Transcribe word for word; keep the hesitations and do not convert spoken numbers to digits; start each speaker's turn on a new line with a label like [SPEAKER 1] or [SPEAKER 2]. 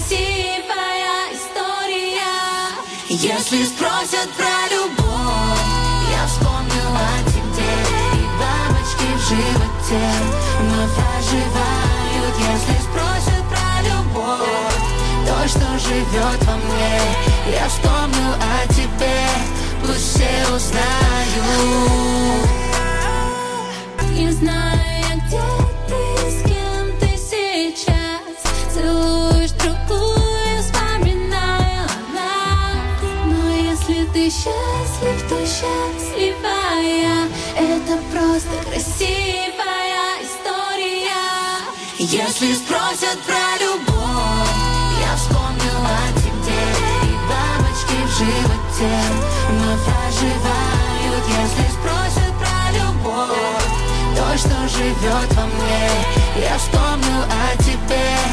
[SPEAKER 1] красивая история. Если спросят про любовь, я вспомню о тебе. И бабочки в животе вновь оживают. Если спросят про любовь, то, что живет во мне, я вспомню о тебе, пусть все узнают. Не знаю я, где ты, с кем ты сейчас целуешь другую, вспоминая нас. Но если ты счастлив, то счастливая. Это просто красивая история. Если спросят про любовь, я вспомню о тебе. И бабочки в животе вновь оживают. Если спросят про любовь, то, что живет во мне, я вспомню о тебе,